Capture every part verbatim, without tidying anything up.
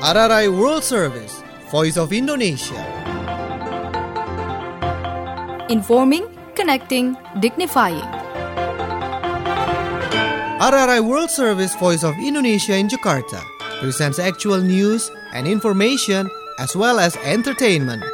R R I World Service, Voice of Indonesia. Informing, connecting, dignifying. R R I World Service, Voice of Indonesia in Jakarta presents actual news and information as well as entertainment.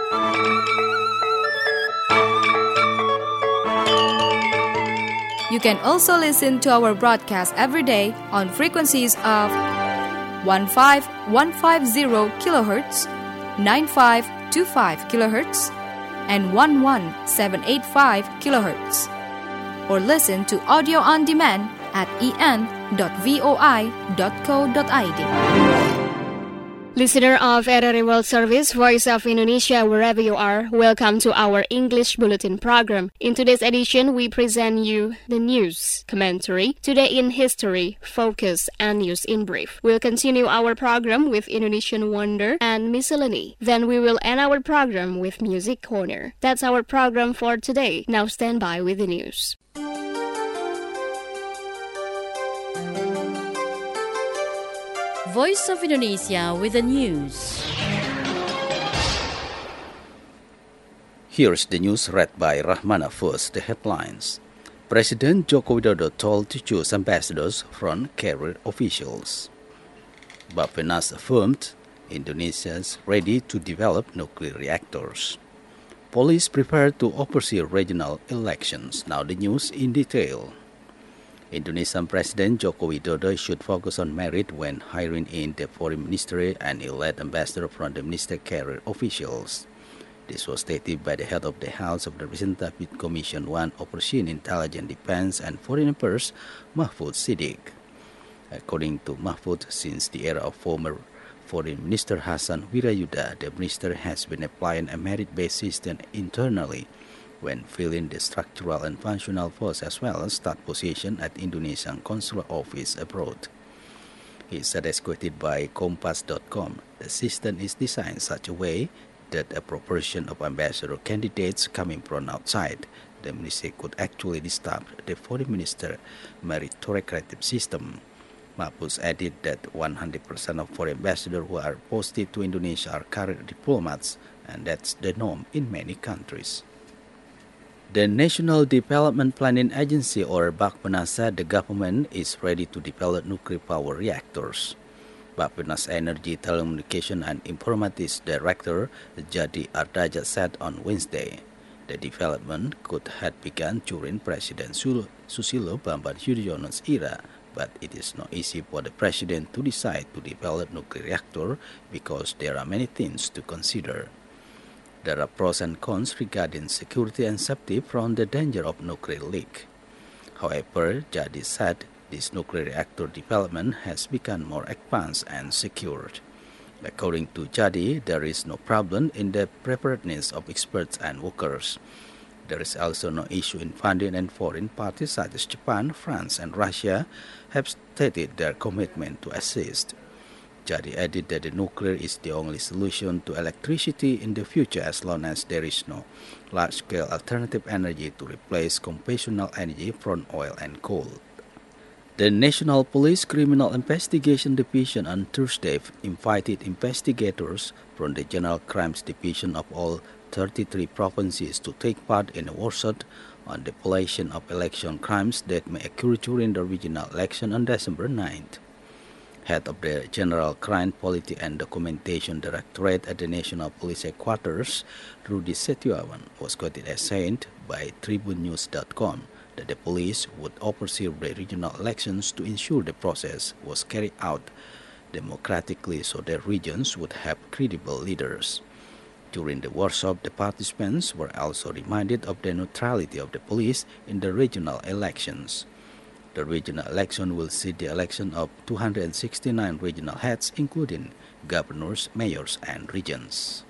You can also listen to our broadcast every day on frequencies of fifteen fifteen kilohertz, ninety-five twenty-five kilohertz, and eleven seven eighty-five kilohertz. Or listen to audio on demand at e n dot voi dot co dot i d. Listener of R R I World Service, Voice of Indonesia, wherever you are, welcome to our English Bulletin program. In today's edition, we present you the news, commentary, Today in History, Focus, and News in Brief. We'll continue our program with Indonesian Wonder and Miscellany. Then we will end our program with Music Corner. That's our program for today. Now stand by with the news. Voice of Indonesia with the news. Here's the news read by Rahmana. First, the headlines. President Joko Widodo told to choose ambassadors from career officials. Bappenas affirmed Indonesia's ready to develop nuclear reactors. Police prepared to oversee regional elections. Now the news in detail. Indonesian President Joko Widodo should focus on merit when hiring in the foreign ministry and elect ambassador from the minister career officials. This was stated by the head of the House of Representatives Commission one overseeing intelligence, defense, and foreign affairs, Mahfud Siddiq. According to Mahfud, since the era of former Foreign Minister Hassan Wirayuda, the minister has been applying a merit-based system internally when filling the structural and functional posts as well as staff position at Indonesian consular office abroad. He said, as quoted by Kompas dot com, the system is designed such a way that a proportion of ambassador candidates coming from outside the ministry could actually disturb the foreign minister meritocratic system. Mahfuz added that one hundred percent of foreign ambassadors who are posted to Indonesia are career diplomats, and that's the norm in many countries. The National Development Planning Agency, or Bappenas, said the government is ready to develop nuclear power reactors. Bappenas Energy, Telecommunication and Informatics Director Jadi Ardaja said on Wednesday the development could have begun during President Susilo Bambang Yudhoyono's era, but it is not easy for the president to decide to develop nuclear reactor because there are many things to consider. There are pros and cons regarding security and safety from the danger of nuclear leak. However, Jadi said this nuclear reactor development has become more advanced and secured. According to Jadi, there is no problem in the preparedness of experts and workers. There is also no issue in funding, and foreign parties such as Japan, France, and Russia have stated their commitment to assist. Jadi added that the nuclear is the only solution to electricity in the future as long as there is no large-scale alternative energy to replace conventional energy from oil and coal. The National Police Criminal Investigation Division on Thursday invited investigators from the General Crimes Division of all thirty-three provinces to take part in a workshop on the prevention of election crimes that may occur during the regional election on December ninth. Head of the General Crime Policy and Documentation Directorate at the National Police Headquarters, Rudy Setiawan, was quoted as saying by Tribune News dot com that the police would oversee the regional elections to ensure the process was carried out democratically so that regions would have credible leaders. During the workshop, the participants were also reminded of the neutrality of the police in the regional elections. The regional election will see the election of two hundred sixty-nine regional heads, including governors, mayors, and regents.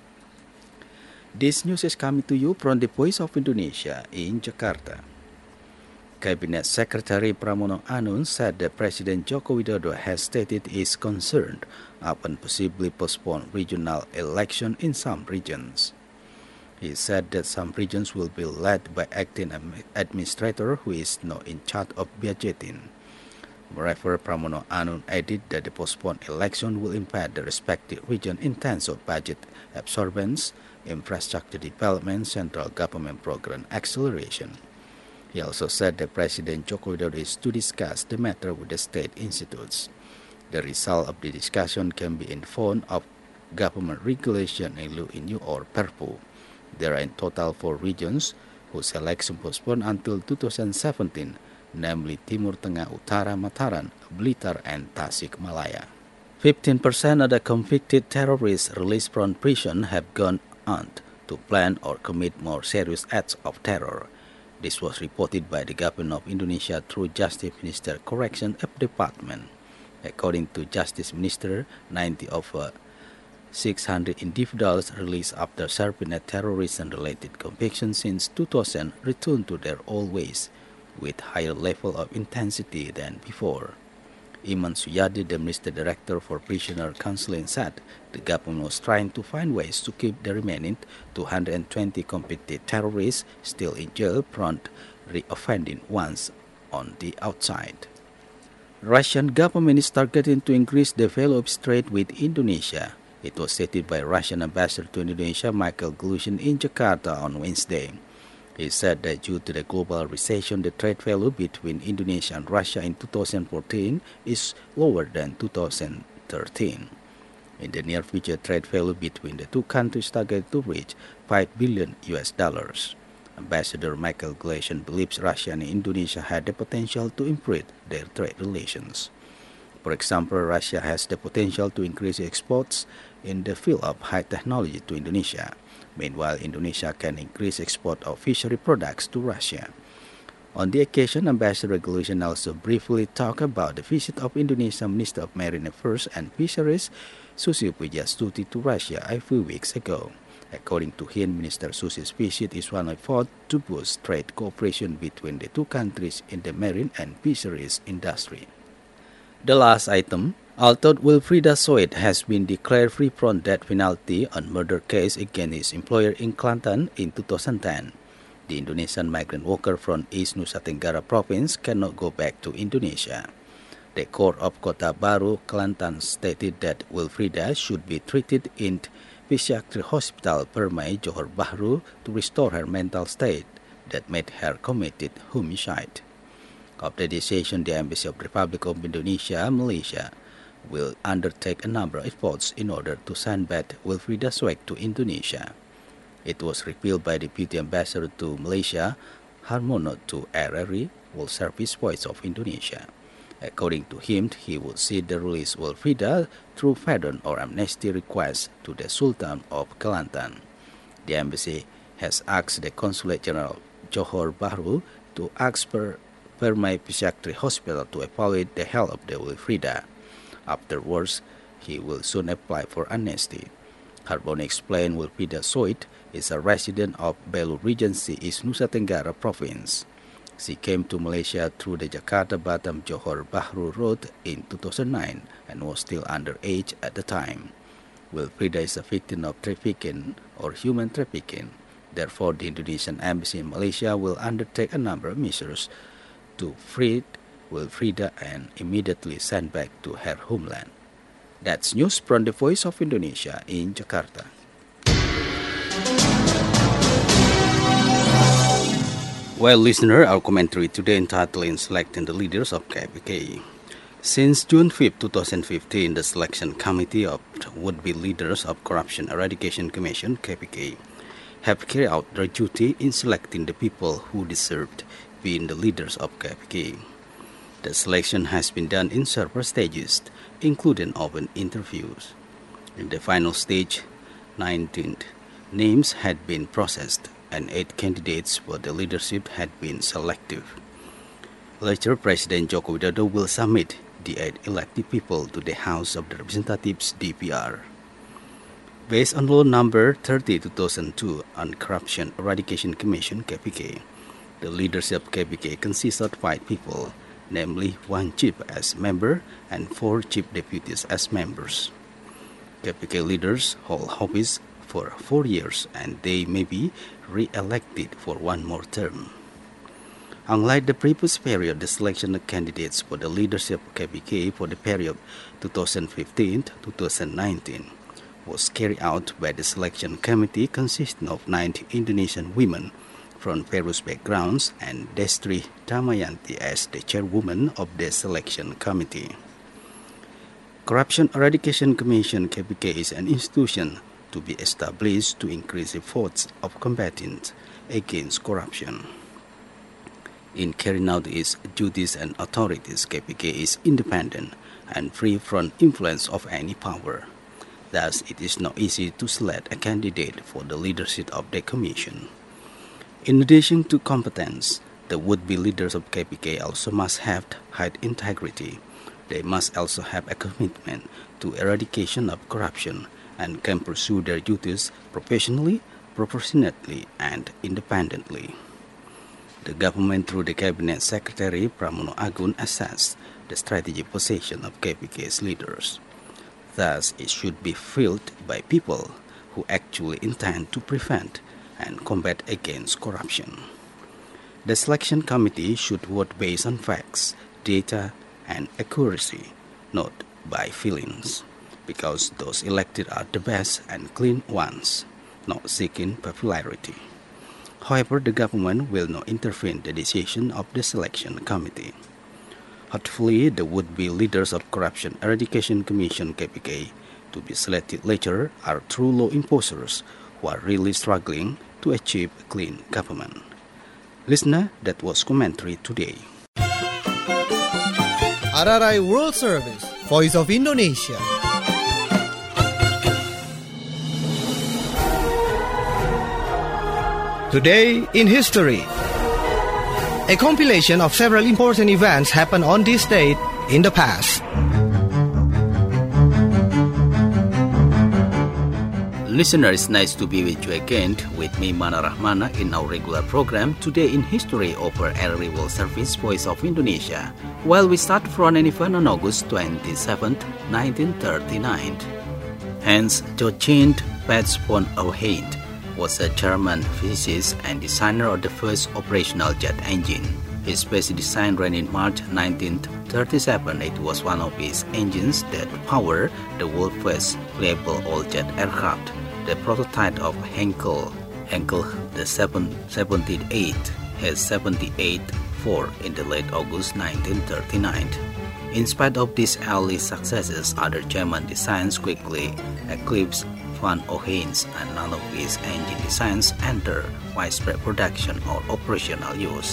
This news is coming to you from the Voice of Indonesia in Jakarta. Cabinet Secretary Pramono Anung said that President Joko Widodo has stated his concern upon possibly postponed regional election in some regions. He said that some regions will be led by acting administrator who is not in charge of budgeting. Moreover, Pramono Anung added that the postponed election will impact the respective region in terms of budget absorbance, infrastructure development, central government program acceleration. He also said that President Joko Widodo is to discuss the matter with the state institutes. The result of the discussion can be in form of government regulation in L U I N U or Perpu. There are in total four regions whose election postponed until two thousand seventeen, namely Timur Tengah Utara, Mataram, Blitar, and Tasikmalaya. fifteen percent of the convicted terrorists released from prison have gone on to plan or commit more serious acts of terror. This was reported by the government of Indonesia through Justice Minister Correction Department. According to Justice Minister, ninety of uh, six hundred individuals released after serving a terrorism-related conviction since two thousand returned to their old ways with higher level of intensity than before. Iman Suyadi, the Minister Director for Prisoner Counseling, said the government was trying to find ways to keep the remaining two hundred twenty convicted terrorists still in jail from reoffending once on the outside. Russian government is targeting to increase the value of trade with Indonesia. It was stated by Russian Ambassador to Indonesia Michael Glushin in Jakarta on Wednesday. He said that due to the global recession, the trade value between Indonesia and Russia in two thousand fourteen is lower than two thousand thirteen. In the near future, trade value between the two countries targeted to reach five billion U S dollars. Ambassador Michael Glushin believes Russia and Indonesia had the potential to improve their trade relations. For example, Russia has the potential to increase exports in the field of high technology to Indonesia. Meanwhile, Indonesia can increase export of fishery products to Russia. On the occasion, Ambassador Glushin also briefly talked about the visit of Indonesian Minister of Marine Affairs and Fisheries, Susi Pujiastuti, to Russia a few weeks ago. According to him, Minister Susi's visit is one effort to boost trade cooperation between the two countries in the marine and fisheries industry. The last item, although Wilfrieda Soit has been declared free from death penalty on murder case against his employer in Kelantan in two thousand ten, the Indonesian migrant worker from East Nusa Tenggara province cannot go back to Indonesia. The court of Kota Baru, Kelantan stated that Wilfrieda should be treated in Psychiatric Hospital Permai, Johor Bahru to restore her mental state that made her committed homicide. Of the decision, the Embassy of the Republic of Indonesia, Malaysia, will undertake a number of efforts in order to send back Wilfrieda Soit to Indonesia. It was revealed by Deputy Ambassador to Malaysia, Harmono to R R I, World Service Voice of Indonesia. According to him, he would see the release of Wilfrieda through pardon or amnesty request to the Sultan of Kelantan. The embassy has asked the Consulate General Johor Bahru to ask per Permai Psychiatric Hospital to evaluate the health of the Wilfrieda. Afterwards, he will soon apply for amnesty. Harmono explained Wilfrieda Soit is a resident of Belu Regency, East Nusa Tenggara Province. She came to Malaysia through the Jakarta-Batam-Johor Bahru Road in two thousand nine and was still underage at the time. Wilfrieda is a victim of trafficking or human trafficking. Therefore, the Indonesian Embassy in Malaysia will undertake a number of measures to free Wilfrieda and immediately send back to her homeland. That's news from the Voice of Indonesia in Jakarta. Well, listener, our commentary today entitled in Selecting the Leaders of K P K. Since June fifth, twenty fifteen, the Selection Committee of Would-Be Leaders of Corruption Eradication Commission, K P K, have carried out their duty in selecting the people who deserved being the leaders of K P K. The selection has been done in several stages, including open interviews. In the final stage, nineteen names had been processed, and eight candidates for the leadership had been selected. Later, President Joko Widodo will submit the eight elected people to the House of the Representatives D P R. Based on Law Number thirty two thousand two on Corruption Eradication Commission K P K, the leadership of K P K consists of five people, namely one chief as member and four chief deputies as members. K P K leaders hold office for four years and they may be re-elected for one more term. Unlike the previous period, the selection of candidates for the leadership of K P K for the period twenty fifteen to twenty nineteen was carried out by the selection committee consisting of ninety Indonesian women from various backgrounds and Destri Damayanti as the chairwoman of the selection committee. Corruption Eradication Commission K P K is an institution to be established to increase efforts of combating against corruption. In carrying out its duties and authorities, K P K is independent and free from influence of any power. Thus, it is not easy to select a candidate for the leadership of the Commission. In addition to competence, the would-be leaders of K P K also must have high integrity. They must also have a commitment to eradication of corruption and can pursue their duties professionally, proportionately, and independently. The government, through the Cabinet Secretary Pramono Agun, assessed the strategic position of K P K's leaders. Thus, it should be filled by people who actually intend to prevent and combat against corruption. The selection committee should vote based on facts, data, and accuracy, not by feelings, because those elected are the best and clean ones, not seeking popularity. However, the government will not intervene in the decision of the selection committee. Hopefully, the would-be leaders of Corruption Eradication Commission K P K to be selected later are true law enforcers who are really struggling to achieve a clean government. Listener, that was commentary today. R R I World Service, Voice of Indonesia. Today in History. A compilation of several important events happened on this date in the past. Listeners, nice to be with you again, with me Mana Rahmana in our regular program Today in History over R R I World Service, Voice of Indonesia. Well, we start from an event on August twenty-seventh, nineteen thirty-nine. Hans Joachim Patz von Ohain was a German physicist and designer of the first operational jet engine. His basic design ran in March nineteen thirty-seven. It was one of his engines that powered the world's first reliable all-jet aircraft, the prototype of Henkel. Henkel the seven seventy-eight has seventy-eight four in the late August nineteen thirty-nine. In spite of these early successes, other German designs quickly eclipsed von Ohain's, and none of his engine designs entered widespread production or operational use.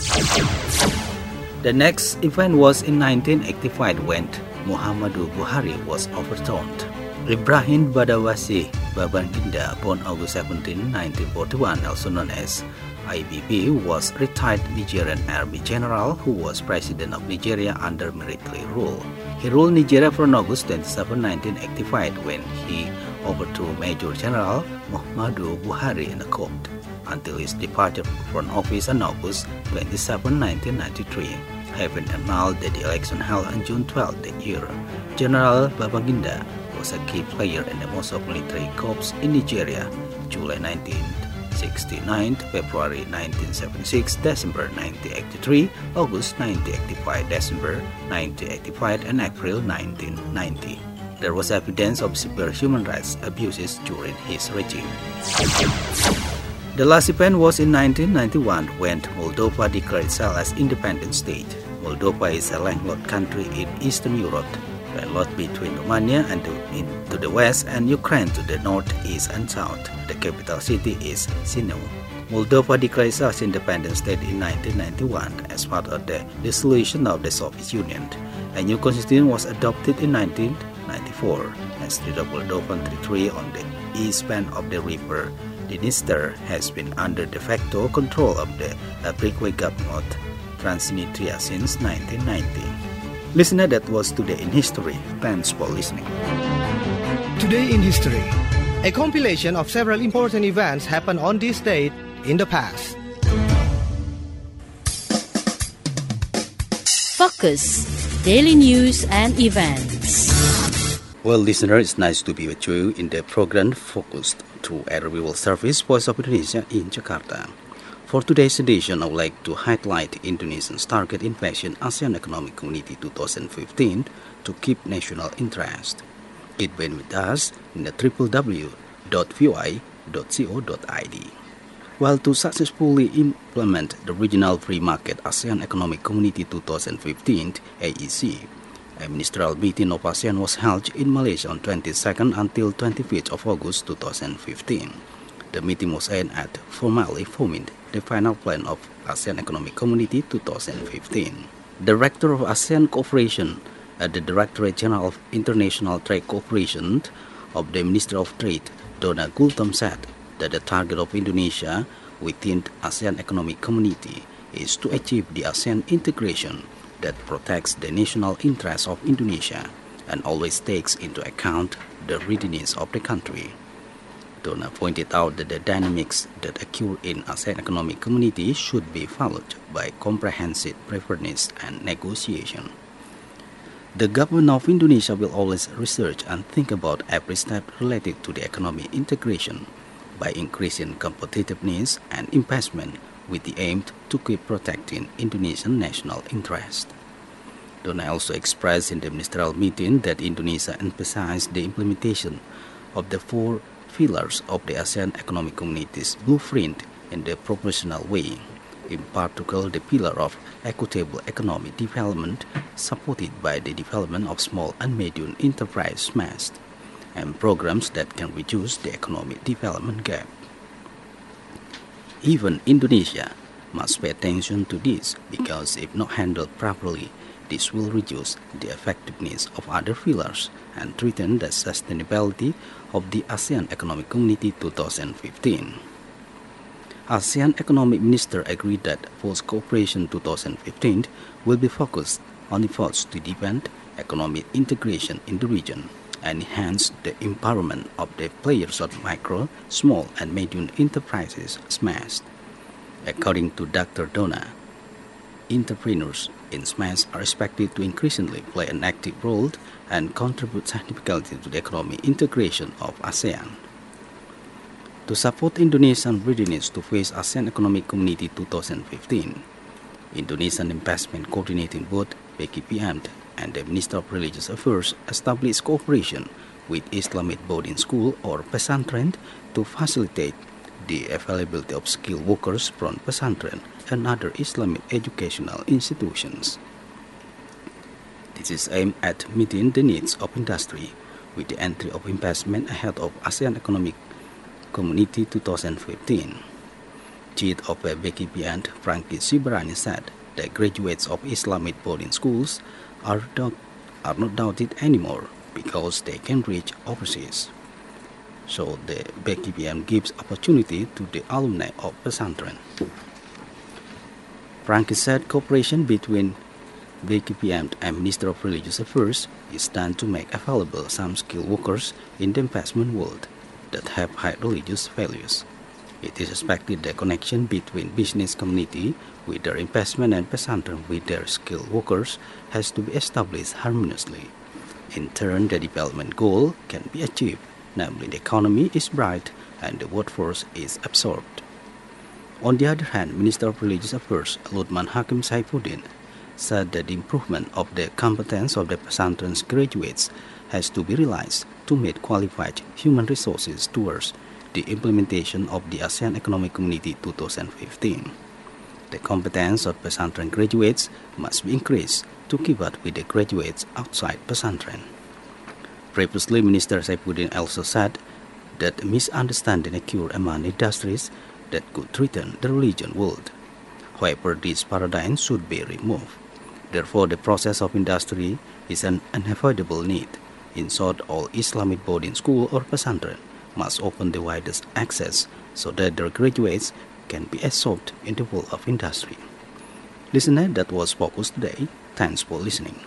The next event was in nineteen eighty-five when Muhammadu Buhari was overthrown. Ibrahim Badawasi Babangida, born August seventeenth, nineteen forty-one, also known as I B B, was retired Nigerian Army general who was president of Nigeria under military rule. He ruled Nigeria from August twenty-seventh, nineteen eighty-five when he overthrew Major General Muhammadu Buhari in a court, until his departure from office on August twenty-seventh, nineteen ninety-three, having annulled the election held on June twelfth that year. General Babangida was a key player in the Mossad military corps in Nigeria, July nineteen sixty-nine, February nineteen seventy-six, December nineteen eighty-three, August nineteen eighty-five, December nineteen eighty-five, and April nineteen ninety. There was evidence of severe human rights abuses during his regime. The last event was in nineteen ninety-one when Moldova declared itself as independent state. Moldova is a landlocked country in Eastern Europe, landlocked between Romania and to, in, to the west and Ukraine to the north, east, and south. The capital city is Chisinau. Moldova declared itself as independent state in nineteen ninety-one as part of the dissolution of the Soviet Union. A new constitution was adopted in nineteen ninety-four, and state of Moldova territory on the east bank of the river Dniester has been under de facto control of the breakaway government Transnistria since nineteen ninety. Listener, that was Today in History. Thanks for listening. Today in History. A compilation of several important events happened on this date in the past. Focus. Daily news and events. Well, listener, it's nice to be with you in the program focused through R R I World Service, Voice of Indonesia in Jakarta. For today's edition, I would like to highlight Indonesia's target invasion ASEAN Economic Community twenty fifteen to keep national interest. It went with us in the w w w dot v o i dot co dot i d. While to successfully implement the Regional Free Market ASEAN Economic Community twenty fifteen A E C, a ministerial meeting of ASEAN was held in Malaysia on twenty-second until twenty-fifth of August twenty fifteen. The meeting was aimed at formally forming the final plan of ASEAN Economic Community twenty fifteen. Director of ASEAN Cooperation at the Directorate General of International Trade Cooperation of the Ministry of Trade, Donna Gultom, said that the target of Indonesia within ASEAN Economic Community is to achieve the ASEAN integration that protects the national interests of Indonesia and always takes into account the readiness of the country. Donna pointed out that the dynamics that occur in ASEAN Economic Community should be followed by comprehensive preparedness and negotiation. The government of Indonesia will always research and think about every step related to the economic integration by increasing competitiveness and investment with the aim to keep protecting Indonesian national interest. Donna also expressed in the ministerial meeting that Indonesia emphasized the implementation of the four pillars of the ASEAN Economic Community's blueprint in the proportional way, in particular the pillar of equitable economic development supported by the development of small and medium enterprise S M E S and programs that can reduce the economic development gap. Even Indonesia must pay attention to this because if not handled properly, this will reduce the effectiveness of other pillars and threaten the sustainability of the ASEAN Economic Community twenty fifteen. ASEAN Economic Minister agreed that Force Cooperation twenty fifteen will be focused on efforts to deepen economic integration in the region and enhance the empowerment of the players of micro, small, and medium enterprises S M E S. According to Doctor Donna, entrepreneurs in S M E S are expected to increasingly play an active role and contribute significantly to the economic integration of ASEAN. To support Indonesian readiness to face ASEAN Economic Community twenty fifteen, Indonesian Investment Coordinating Board B K P M and the Minister of Religious Affairs established cooperation with Islamic Boarding School or Pesantren to facilitate the availability of skilled workers from Pesantren and other Islamic educational institutions. This is aimed at meeting the needs of industry with the entry of investment ahead of ASEAN Economic Community twenty fifteen. Chief of B K P M, Frankie Sibarani, said that graduates of Islamic boarding schools are, doubt, are not doubted anymore because they can reach overseas. So the B K P M gives opportunity to the alumni of Pesantren. Frankie said cooperation between B K P M and Minister of Religious Affairs is done to make available some skilled workers in the investment world that have high religious values. It is expected the connection between business community with their investment and Pesantren with their skilled workers has to be established harmoniously. In turn, the development goal can be achieved, namely the economy is bright and the workforce is absorbed. On the other hand, Minister of Religious Affairs Luthman Hakim Saifuddin said that the improvement of the competence of the Pesantren's graduates has to be realized to meet qualified human resources towards the implementation of the ASEAN Economic Community twenty fifteen. The competence of Pesantren graduates must be increased to keep up with the graduates outside Pesantren. Previously, Minister Saifuddin also said that misunderstanding occur among industries that could threaten the religion world. However, this paradigm should be removed. Therefore, the process of industry is an unavoidable need. In short, all Islamic boarding school or Pesantren must open the widest access so that their graduates can be absorbed in the world of industry. Listener, that was Focus Today. Thanks for listening.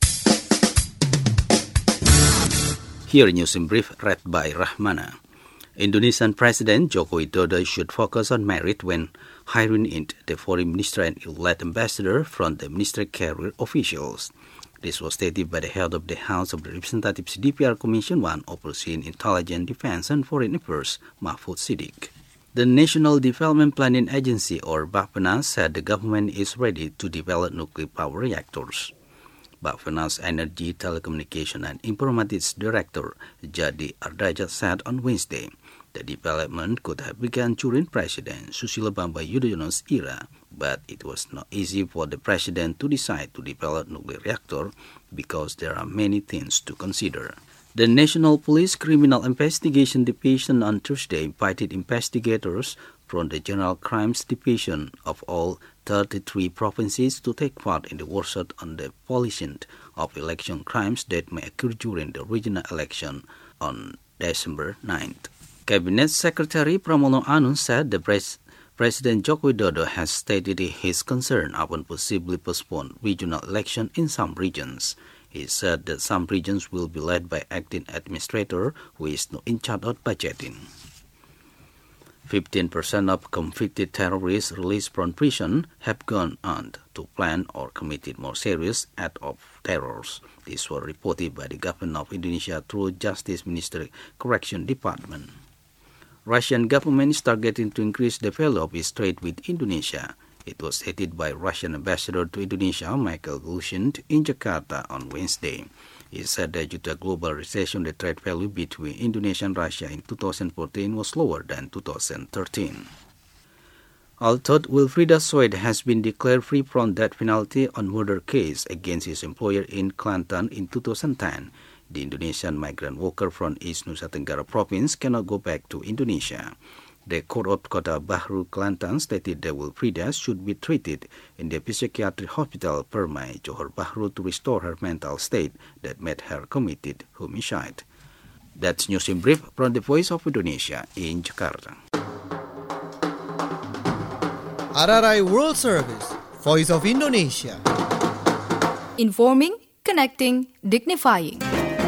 Here news in brief read by Rahmana. Indonesian President Joko Widodo should focus on merit when hiring in the foreign minister and elect ambassador from the ministry career officials. This was stated by the head of the House of Representatives D P R Commission one overseeing intelligence, defense and foreign affairs, Mahfud Siddiq. The National Development Planning Agency, or Bappenas, said the government is ready to develop nuclear power reactors. Bappenas Energy, Telecommunication and Informatics Director Jadi Ardajat said on Wednesday the development could have begun during President Susilo Bambang Yudhoyono's era, but it was not easy for the president to decide to develop nuclear reactor because there are many things to consider. The National Police Criminal Investigation Division on Thursday invited investigators from the General Crimes Division of all thirty-three provinces to take part in the workshop on the policing of election crimes that may occur during the regional election on December ninth. Cabinet Secretary Pramono Anung said the pres- President Joko Widodo has stated his concern upon possibly postponed regional election in some regions. He said that some regions will be led by acting administrator who is not in charge of budgeting. fifteen percent of convicted terrorists released from prison have gone on to plan or committed more serious acts of terrors. These were reported by the government of Indonesia through Justice Ministry Correction Department. Russian government is targeting to increase the value of its trade with Indonesia. It was stated by Russian ambassador to Indonesia, Michael Glushin, in Jakarta on Wednesday. He said that due to a global recession, the trade value between Indonesia and Russia in two thousand fourteen was lower than two thousand thirteen. Although Wilfrieda Soed has been declared free from death penalty on murder case against his employer in Kelantan in two thousand ten, the Indonesian migrant worker from East Nusa Tenggara province cannot go back to Indonesia. The court of Kota Bahru, Kelantan stated that Wilfrieda should be treated in the psychiatric hospital Permai, Johor Bahru to restore her mental state that made her committed homicide. That's news in brief from the Voice of Indonesia in Jakarta. R R I World Service, Voice of Indonesia. Informing, connecting, dignifying.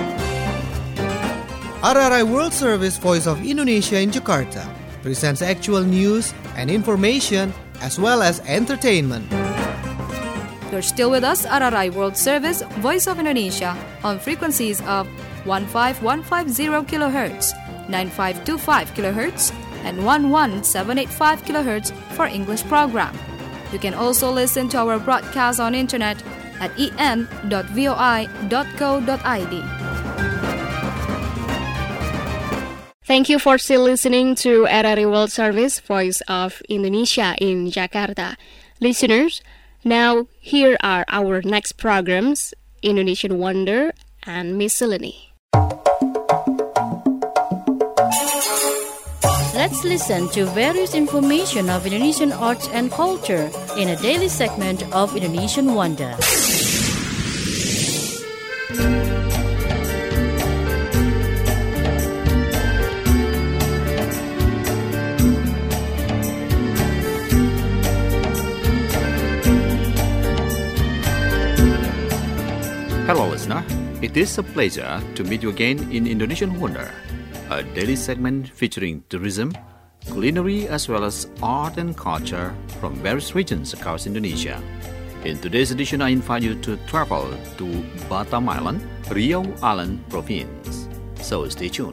R R I World Service, Voice of Indonesia in Jakarta presents actual news and information as well as entertainment. You're still with us, R R I World Service, Voice of Indonesia, on frequencies of fifteen fifty kilohertz, ninety-five twenty-five kilohertz, and eleven seven eighty-five kilohertz for English program. You can also listen to our broadcast on internet at e n dot voi dot co dot i d. Thank you for still listening to R R I World Service, Voice of Indonesia in Jakarta. Listeners, now here are our next programs, Indonesian Wonder and Miscellany. Let's listen to various information of Indonesian arts and culture in a daily segment of Indonesian Wonder. Hello listener, it is a pleasure to meet you again in Indonesian Wonder, a daily segment featuring tourism, culinary as well as art and culture from various regions across Indonesia. In today's edition, I invite you to travel to Batam Island, Riau Island Province. So stay tuned.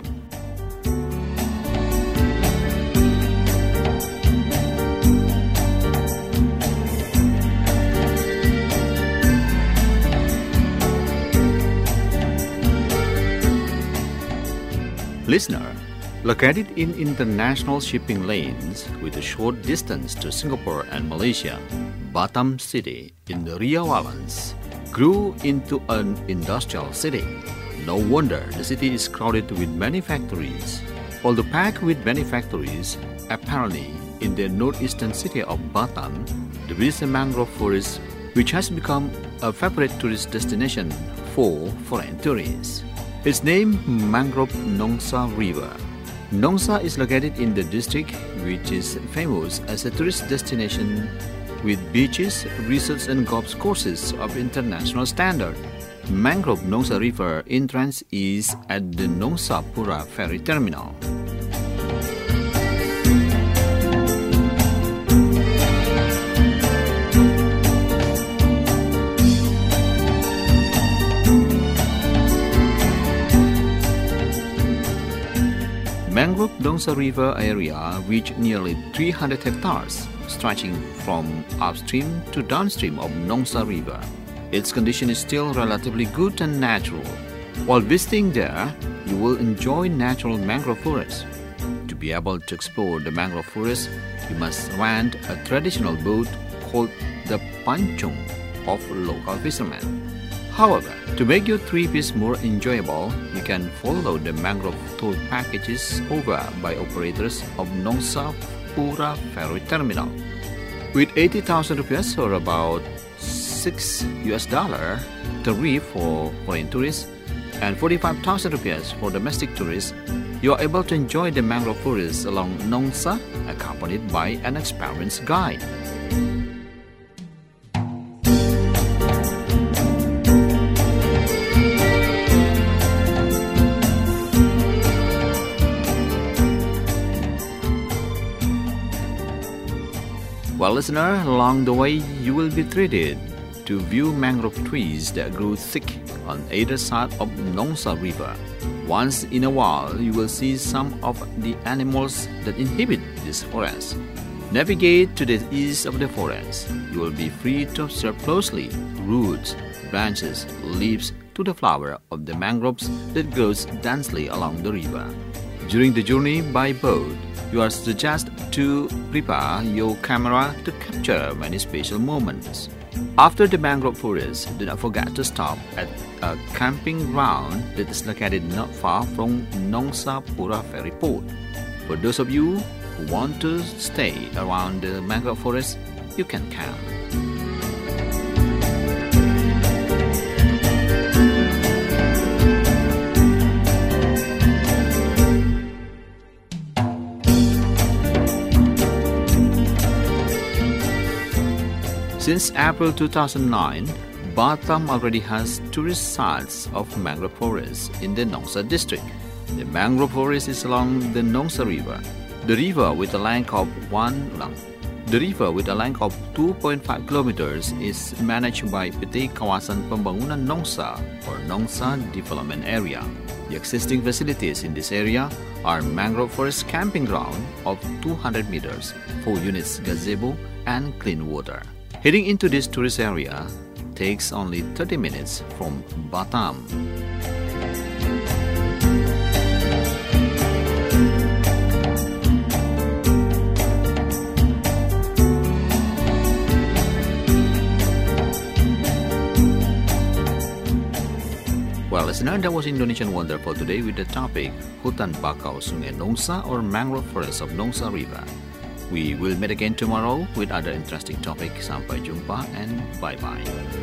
Listener, located in international shipping lanes with a short distance to Singapore and Malaysia, Batam City in the Riau Islands grew into an industrial city. No wonder the city is crowded with many factories. Although packed with many factories, apparently in the northeastern city of Batam, there is a mangrove forest which has become a favorite tourist destination for foreign tourists. Its name, Mangrove Nongsa River. Nongsa is located in the district which is famous as a tourist destination with beaches, resorts and golf courses of international standard. Mangrove Nongsa River entrance is at the Nongsa Pura ferry terminal. Mangrove Nongsa River area reach nearly three hundred hectares, stretching from upstream to downstream of Nongsa River. Its condition is still relatively good and natural. While visiting there, you will enjoy natural mangrove forests. To be able to explore the mangrove forest, you must rent a traditional boat called the Panchung of local fishermen. However, to make your trip is more enjoyable, you can follow the mangrove tour packages over by operators of Nongsa Pura Ferry Terminal. With eighty thousand rupees or about six U S dollar tariff for foreign tourists and forty-five thousand rupees for domestic tourists, you are able to enjoy the mangrove forest along Nongsa, accompanied by an experienced guide. Well, listener, along the way you will be treated to view mangrove trees that grow thick on either side of Nongsa River. Once in a while, you will see some of the animals that inhabit this forest. Navigate to the east of the forest. You will be free to observe closely roots, branches, leaves to the flower of the mangroves that grows densely along the river. During the journey by boat, you are suggested to prepare your camera to capture many special moments. After the mangrove forest, do not forget to stop at a camping ground that is located not far from Nongsa Pura Ferry Port. For those of you who want to stay around the mangrove forest, you can camp. Since April two thousand nine, Batam already has tourist sites of mangrove forests in the Nongsa district. The mangrove forest is along the Nongsa River. The river with a length of one the river with a length of two point five kilometers is managed by P T Kawasan Pembangunan Nongsa or Nongsa Development Area. The existing facilities in this area are mangrove forest camping ground of two hundred meters, four units gazebo, and clean water. Heading into this tourist area takes only thirty minutes from Batam. Well, listener, that was Indonesian Wonder for today with the topic Hutan Bakau Sungai Nongsa or Mangrove Forest of Nongsa River. We will meet again tomorrow with other interesting topics. Sampai jumpa and bye-bye.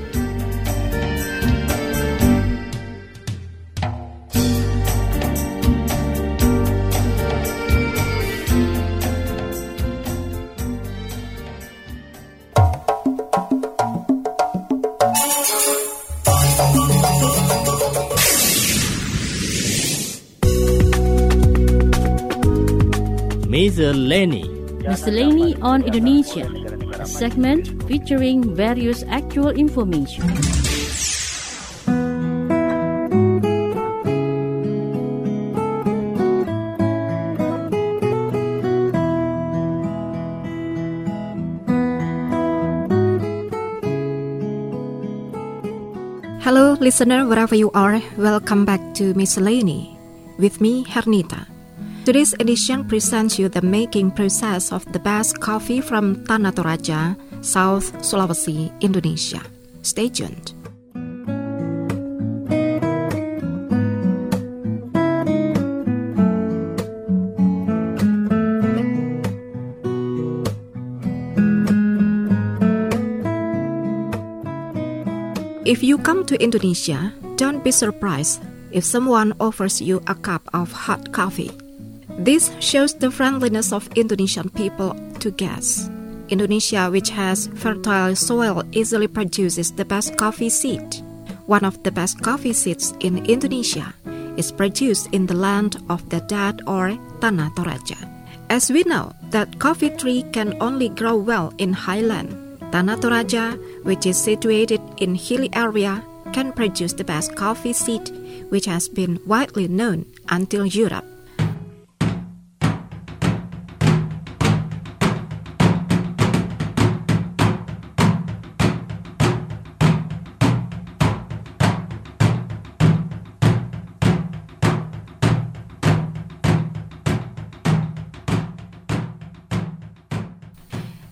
Miscellany. Miscellany on Indonesia, a segment featuring various actual information. Hello, listener, wherever you are, welcome back to Miscellany. With me, Hernita. Today's edition presents you the making process of the best coffee from Tanah Toraja, South Sulawesi, Indonesia. Stay tuned. If you come to Indonesia, don't be surprised if someone offers you a cup of hot coffee. This shows the friendliness of Indonesian people to guests. Indonesia, which has fertile soil, easily produces the best coffee seed. One of the best coffee seeds in Indonesia is produced in the land of the dead or Tanah Toraja. As we know that coffee tree can only grow well in highland, Tanah Toraja, which is situated in hilly area, can produce the best coffee seed, which has been widely known until Europe.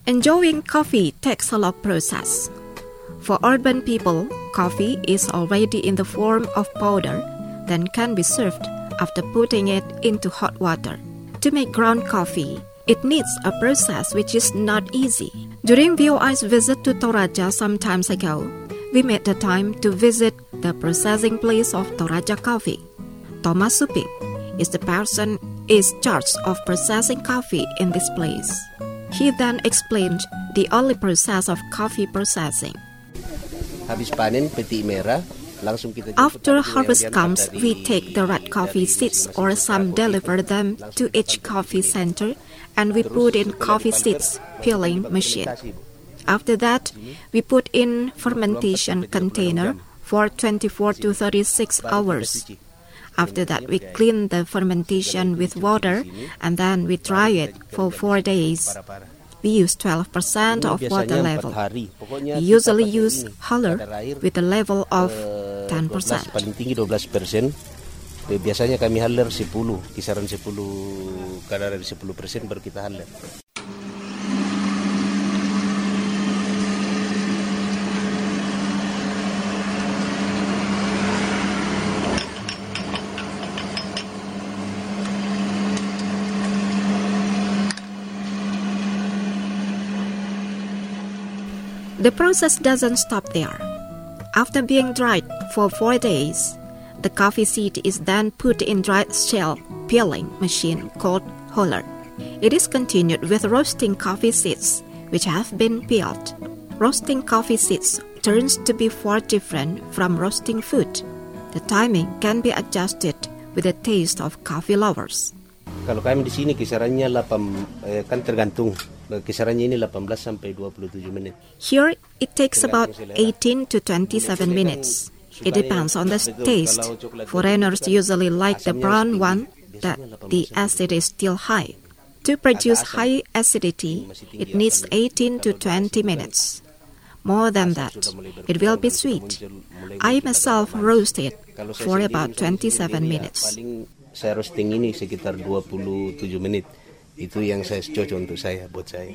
Enjoying coffee takes a long process. For urban people, coffee is already in the form of powder, then can be served after putting it into hot water. To make ground coffee, it needs a process which is not easy. During V O I's visit to Toraja some time ago, we made the time to visit the processing place of Toraja Coffee. Thomas Suping is the person is charged of processing coffee in this place. He then explained the early process of coffee processing. After harvest comes, we take the red coffee seeds or some deliver them to each coffee center and we put in coffee seeds peeling machine. After that, we put in fermentation container for twenty-four to thirty-six hours. After that, we clean the fermentation with water and then we dry it for four days. We use twelve percent of water level. We usually use huller with a level of ten percent. Biasanya kami haller sepuluh, kisaran sepuluh, kadar dari sepuluh persen baru kita haller. The process doesn't stop there. After being dried for four days, the coffee seed is then put in dried shell peeling machine called huller. It is continued with roasting coffee seeds which have been peeled. Roasting coffee seeds turns to be far different from roasting food. The timing can be adjusted with the taste of coffee lovers. Kalau kami di sini kisarannya delapan eh, kan tergantung. Kisarannya ini delapan belas sampai dua puluh tujuh menit. Here it takes about eighteen to twenty-seven minutes. It depends on the taste. Foreigners usually like the brown one that the acid is still high. To produce high acidity, it needs eighteen to twenty minutes. More than that, it will be sweet. I myself roast it for about twenty-seven minutes. Saya roasting ini sekitar dua puluh tujuh menit. Itu yang saya cocok untuk saya, buat saya.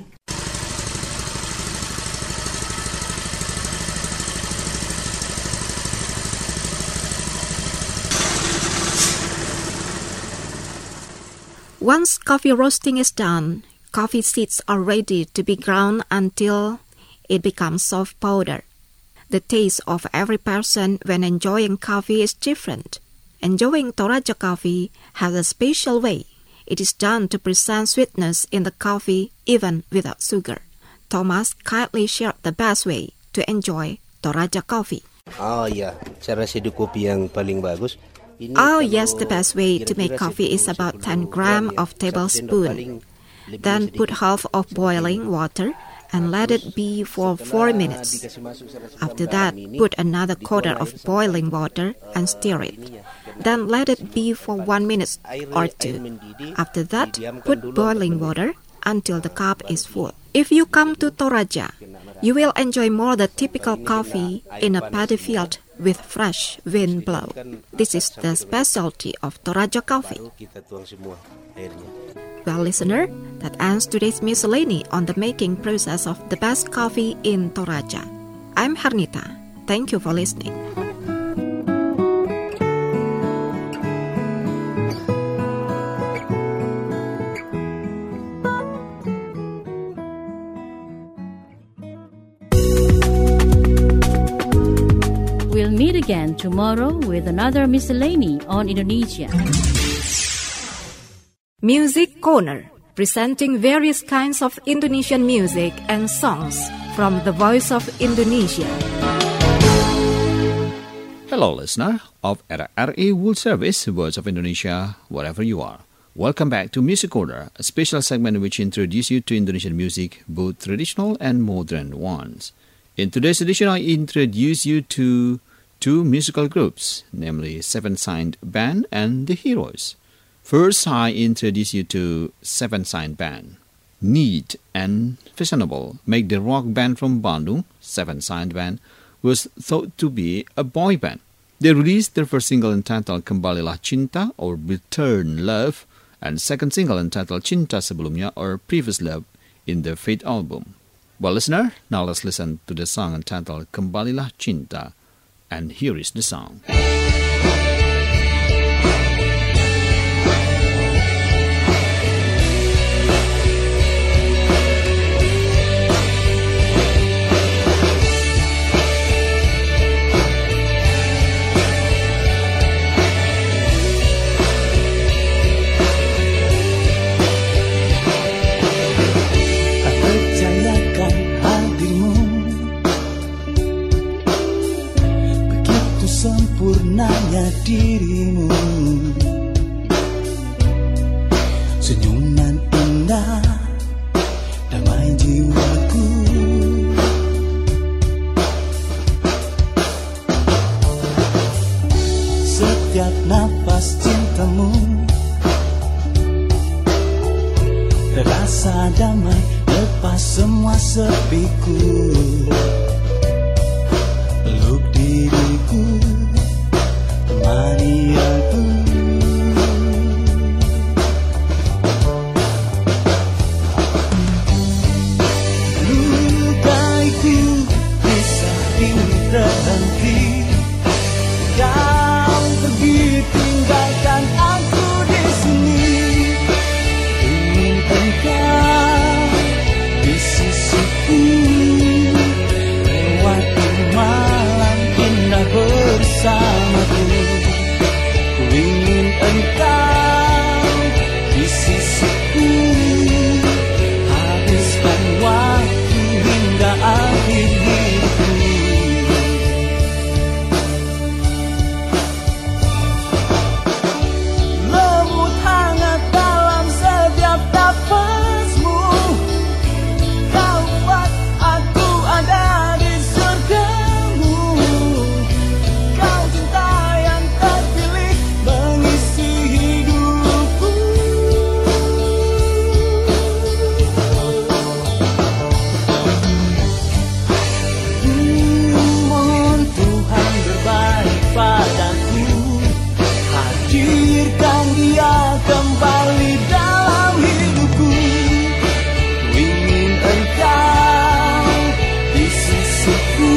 Once coffee roasting is done, coffee seeds are ready to be ground until it becomes soft powder. The taste of every person when enjoying coffee is different. Enjoying Toraja coffee has a special way. It is done to present sweetness in the coffee even without sugar. Thomas kindly shared the best way to enjoy Toraja coffee. Oh ya, cara seduh kopi yang paling bagus. Oh yes, the best way to make coffee is about ten grams of tablespoon. Then put half of boiling water and let it be for four minutes. After that, put another quarter of boiling water and stir it. Then let it be for one minute or two. After that, put boiling water until the cup is full. If you come to Toraja, you will enjoy more the typical coffee in a paddy field with fresh wind blow. This is the specialty of Toraja coffee. Well, listener, that ends today's miscellany on the making process of the best coffee in Toraja. I'm Hernita. Thank you for listening. We'll meet again tomorrow with another miscellany on Indonesia. Music Corner, presenting various kinds of Indonesian music and songs from the Voice of Indonesia. Hello, listener of R R A World Service, Voice of Indonesia, wherever you are. Welcome back to Music Corner, a special segment which introduces you to Indonesian music, both traditional and modern ones. In today's edition, I introduce you to two musical groups, namely Seven Saint Band and The Heroes. First, I introduce you to Seven Saint Band. Neat and fashionable make the rock band from Bandung, Seven Saint Band, was thought to be a boy band. They released their first single entitled Kembalilah Cinta or Return Love, and second single entitled Cinta Sebelumnya or Previous Love in their Fate album. Well, listener, now let's listen to the song entitled Kembalilah Cinta. And here is the song. Sempurnanya dirimu, senyuman indah damai jiwaku. Setiap nafas cintamu terasa damai, lepas semua sepiku. Peluk diriku, temani aku. Lukaiku bisa ini terhenti. Kau pergi tinggalkan aku di sini. Ingin engkau di sisiku, lewati malam indah bersamaku. Ku ingin engkau di sisiku, habiskan waktu hingga akhir hidupku. Lembut hangat dalam setiap napasmu, kau buat aku ada di surgamu. Kau cinta yang terpilih mengisi hidupku. Mohon Tuhan berbaik padaku, hadirkan Dia kembali dalam hidupku. Ku ingin engkau di sisiku,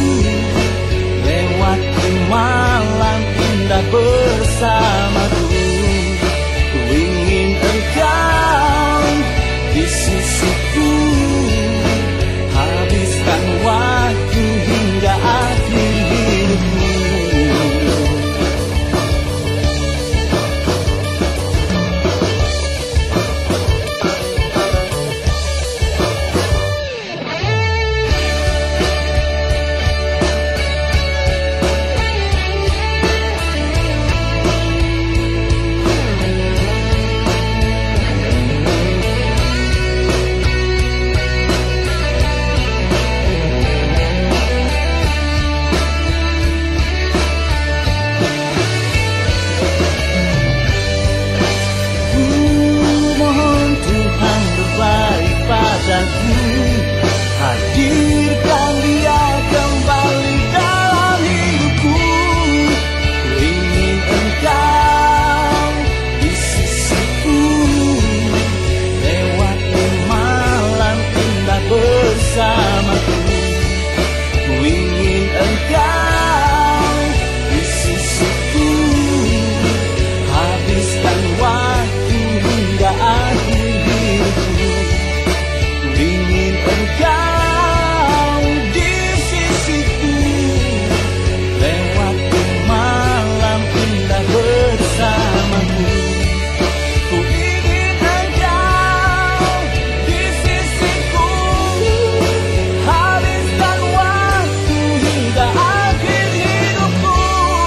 lewati malam indah bersamaku. Ku ingin engkau di sisiku, habiskan waktu hingga akhir hidupku. Mohon Tuhan berbaik padaku, hadirkan Dia kembali dalam hidupku. Ku ingin engkau di sisiku, lewati malam indah bersamaku. Ku ingin engkau di sisiku, habiskan waktu hingga akhir hidupku. Ku ingin engkau di sisiku, lewati malam indah bersamaku. Ku ingin engkau di sisiku, habiskan waktu hingga akhir hidupku.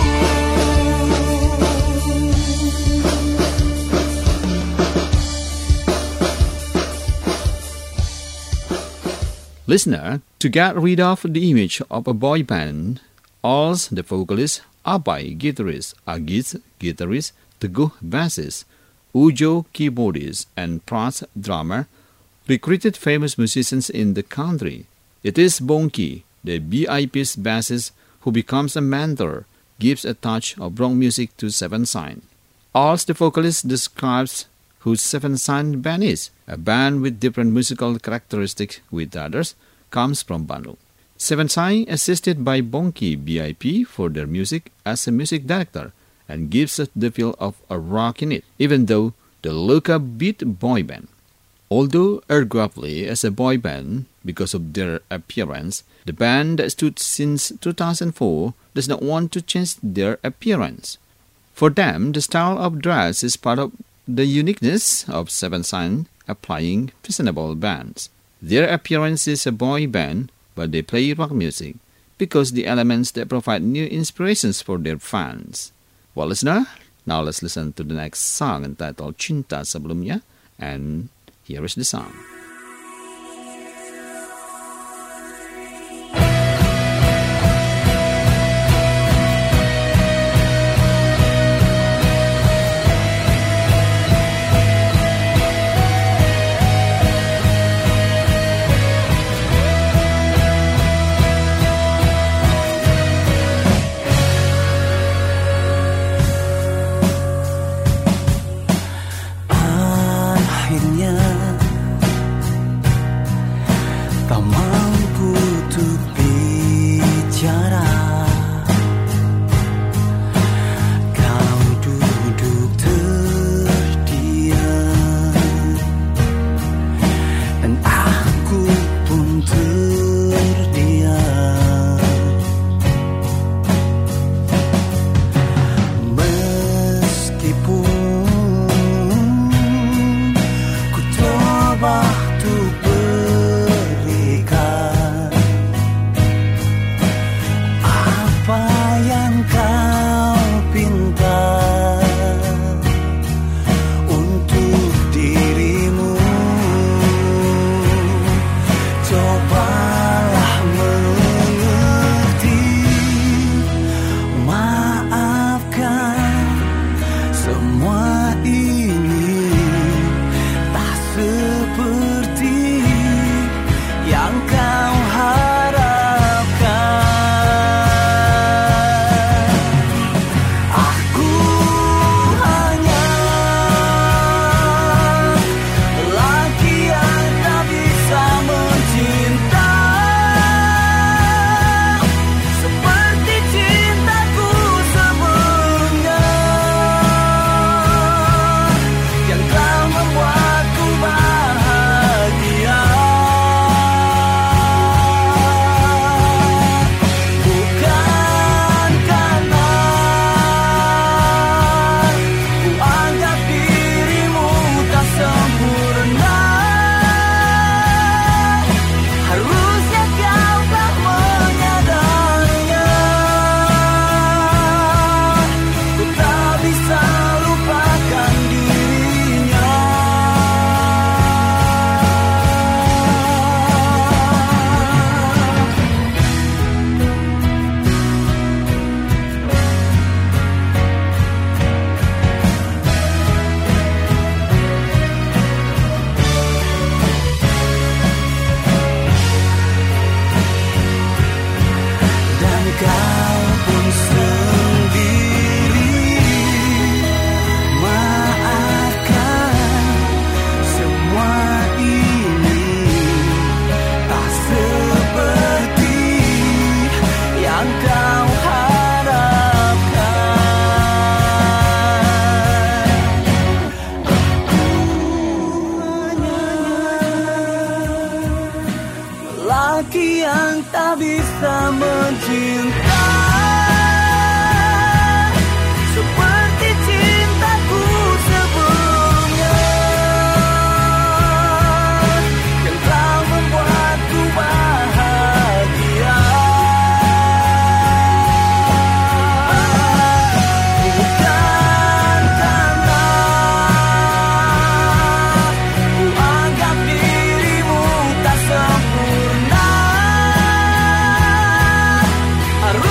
Listener, to get rid of the image of a boy band, Als the vocalist, Abai guitarist, Agis guitarist, Teguh bassist, Ujo keyboardist, and Pras drummer recruited famous musicians in the country. It is Bongki, the B I P's bassist, who becomes a mentor, gives a touch of rock music to Seven Sign. Als the vocalist describes who Seven Sign band is, a band with different musical characteristics with others, comes from Bandung. Seven Sign assisted by Bongki B I P for their music as a music director and gives us the feel of a rock in it, even though the look a beat boy band. Although Earth Gruffly as a boy band because of their appearance, the band that stood since two thousand four does not want to change their appearance. For them, the style of dress is part of the uniqueness of Seven Sign applying fashionable bands. Their appearance is a boy band, but they play rock music because the elements that provide new inspirations for their fans. Well, listener, now let's listen to the next song entitled Cinta Sebelumnya, and here is the song. laki yang tak bisa mencinta seperti cintaku sebelumnya yang telah membuatku bahagia. Bukan karena ku anggap dirimu tak sempurna, harus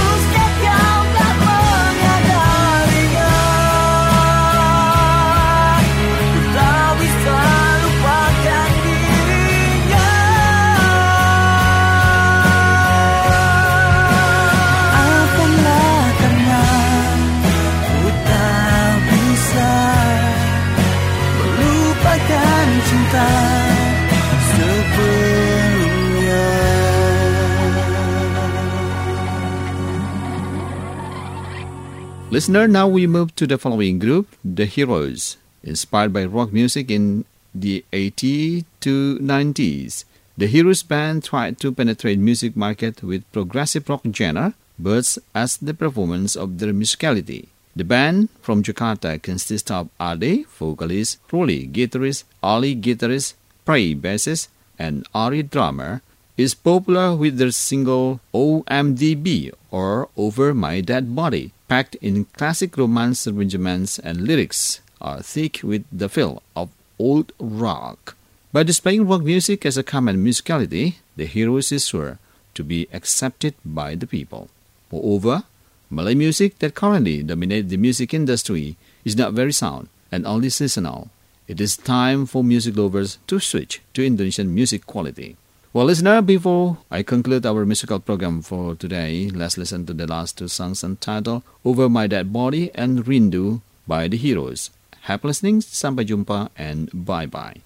Listener, now we move to the following group, The Heroes. Inspired by rock music in the eighties to nineties, The Heroes band tried to penetrate music market with progressive rock genre, but as the performance of their musicality. The band from Jakarta consists of Ade, vocalist, Roli, guitarist, Ali, guitarist, Pray, bassist, and Ari, drummer, is popular with their single O M D B, or Over My Dead Body, packed in classic romance arrangements and lyrics are thick with the feel of old rock. By displaying rock music as a common musicality, The Heroes is sure to be accepted by the people. Moreover, Malay music that currently dominates the music industry is not very sound and only seasonal. It is time for music lovers to switch to Indonesian music quality. Well, listener, before I conclude our musical program for today, let's listen to the last two songs entitled Over My Dead Body and Rindu by The Heroes. Happy listening, sampai jumpa, and bye-bye.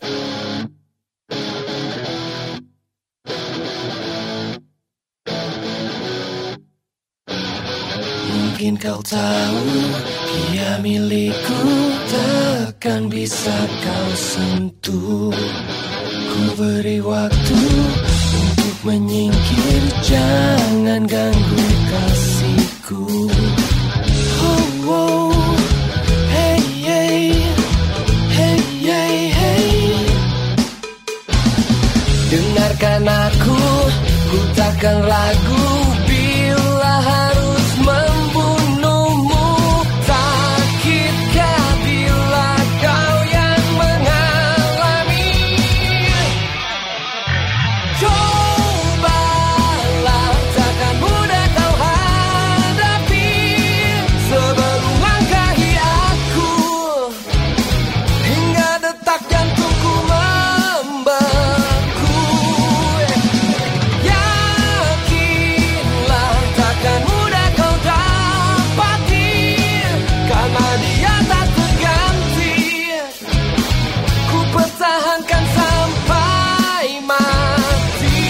Mungkin kau tahu, dia milikku, takkan bisa kau sentuh. Ku beri waktu untuk menyingkir, jangan ganggu kasihku. Oh, oh, hey, hey, hey, hey, hey. Dengarkan aku, ku takkan ragu bila harus membunuhmu. Sakitkah bila kau yang mengalami? Cobalah, takkan mudah kau hadapi. Sebelum langkahi aku, hingga detak jantungku membeku. Yakinlah, takkan mudah kau dapati, karena dia tak terganti. Ku pertahankan sampai mati.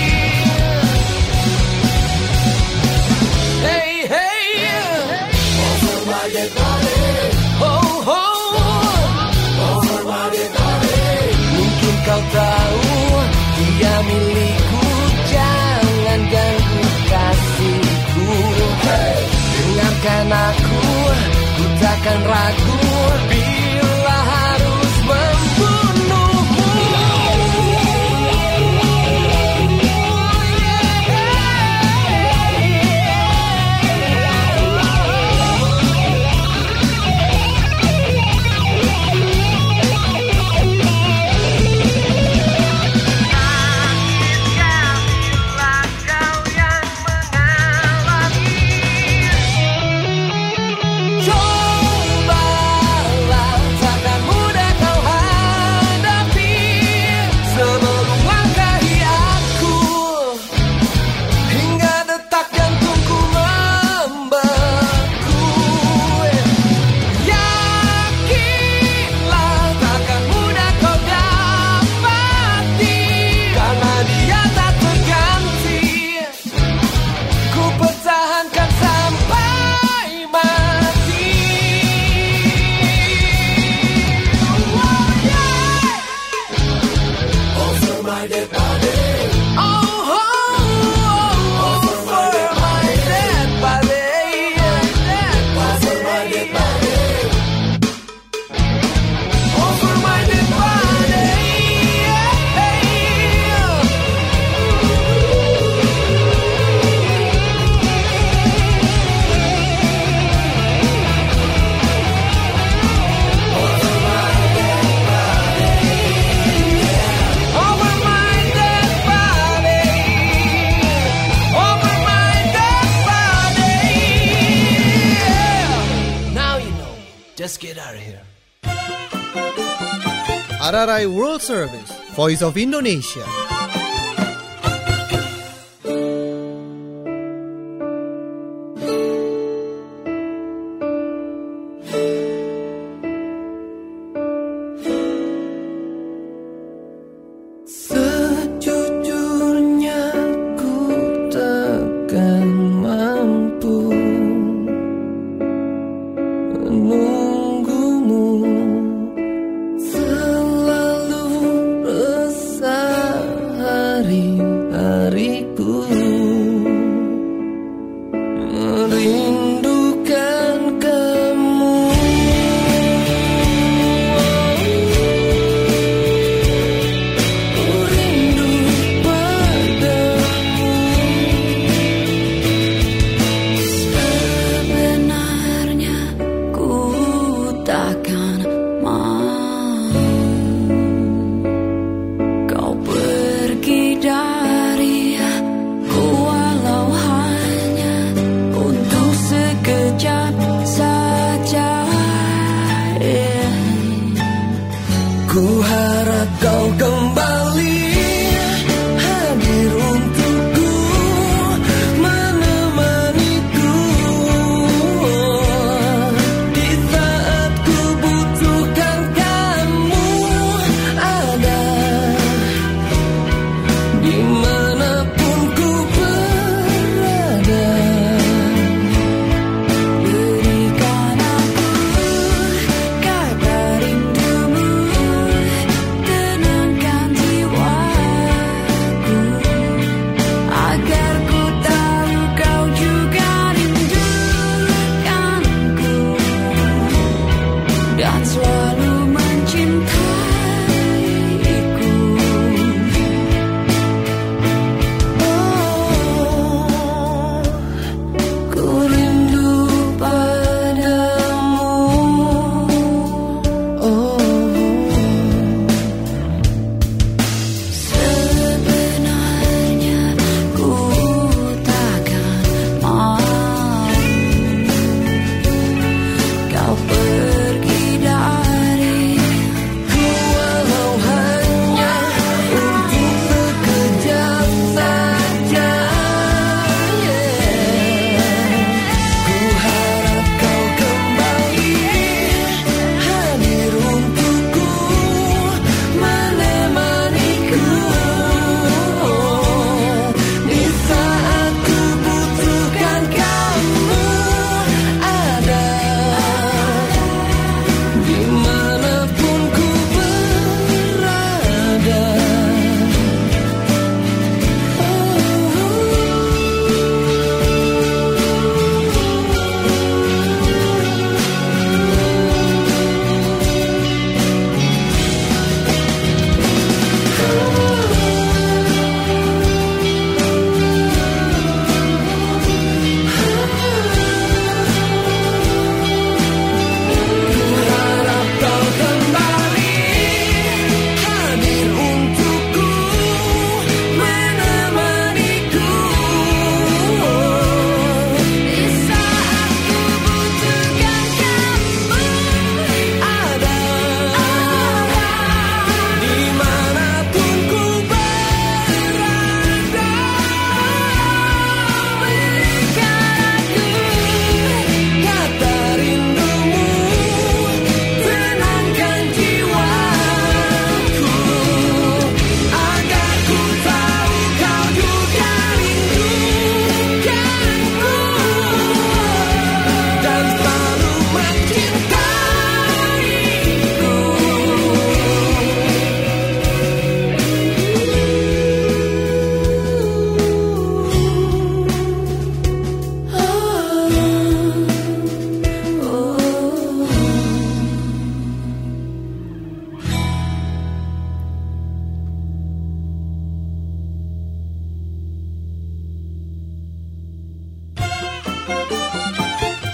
Hey, hey, over my dead body. Oh, oh, over my dead body. Mungkin kau tahu, dia milikku, jangan ganggu kasihku. Dengarkan aku, ku takkan ragu bila harus membunuhmu. Cobalah, takkan mudah kau hadapi. Sebelum langkahi aku, hingga detak jantungku membeku. Yakinlah, takkan mudah kau dapati, karena dia tak terganti. Ku pertahankan sampai mati. Oh, yeah. Over my dead body. Oh, oh, oh, over my dead body. Over my dead body. Over my dead body. Over my dead body. Over my dead body. Now you know. Just get out of here. R R I World Service, Voice of Indonesia. Sejujurnya ku takkan mampu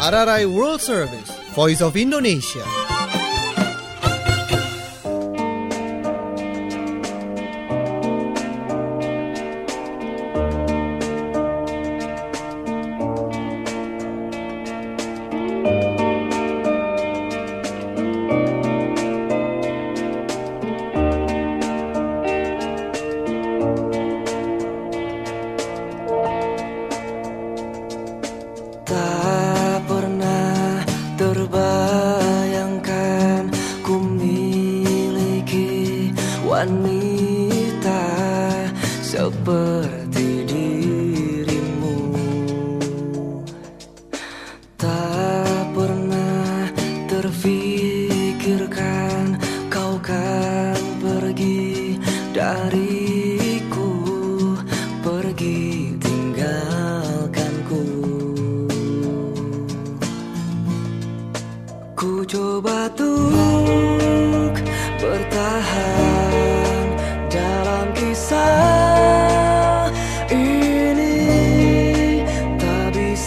R R I World Service, Voice of Indonesia. Wanita seperti dirimu, tak pernah terfikirkan kau kan pergi dariku, pergi tinggalkanku. Ku coba untuk bertahan dalam kisah ini, tak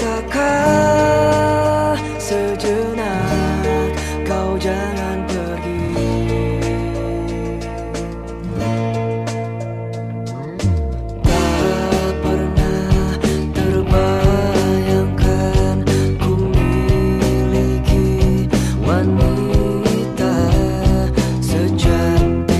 bisakah sejenak kau jangan pergi. Tak pernah terbayangkan ku miliki wanita secantik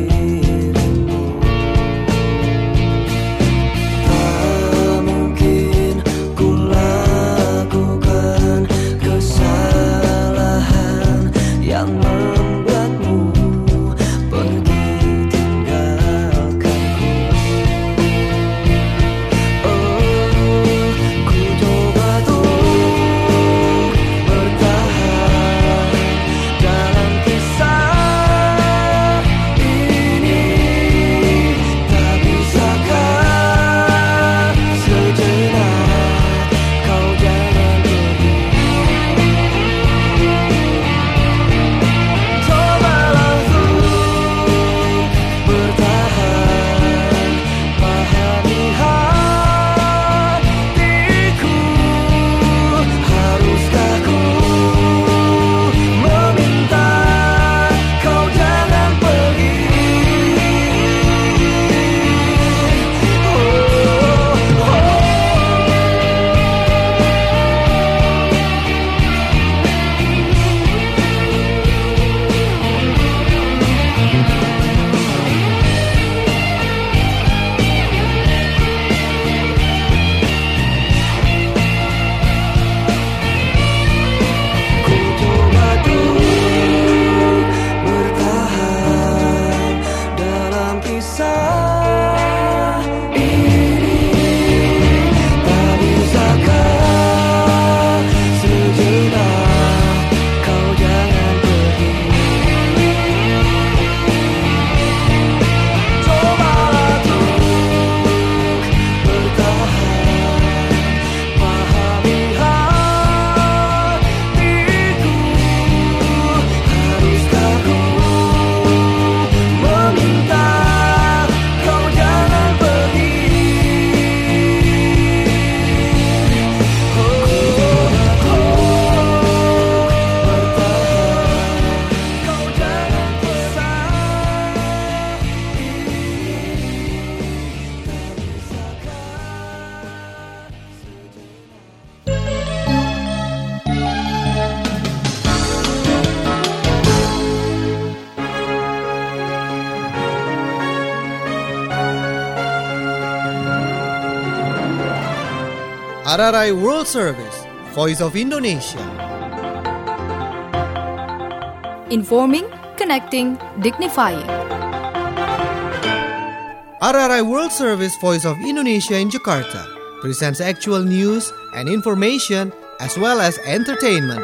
R R I World Service, Voice of Indonesia. Informing, connecting, dignifying. R R I World Service, Voice of Indonesia in Jakarta presents actual news and information as well as entertainment.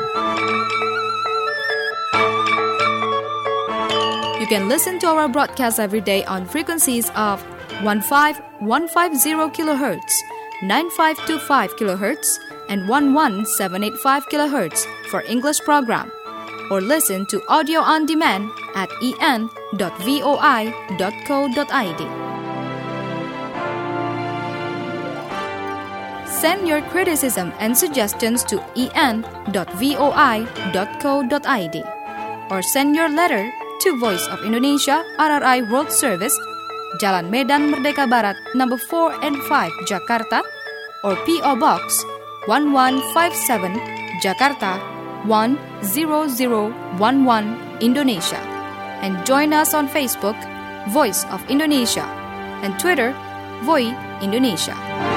You can listen to our broadcast every day on frequencies of fifteen fifty kilohertz, ninety-five twenty-five kilohertz, and eleven seven eighty-five kilohertz for English program. Or listen to audio on demand at e n dot voi dot co dot i d. Send your criticism and suggestions to e n dot voi dot co dot i d or send your letter to Voice of Indonesia R R I World Service, Jalan Medan Merdeka Barat, number four and five, Jakarta, or P O Box one one five seven, Jakarta one zero zero one one, Indonesia. And join us on Facebook, Voice of Indonesia, and Twitter, Voi Indonesia.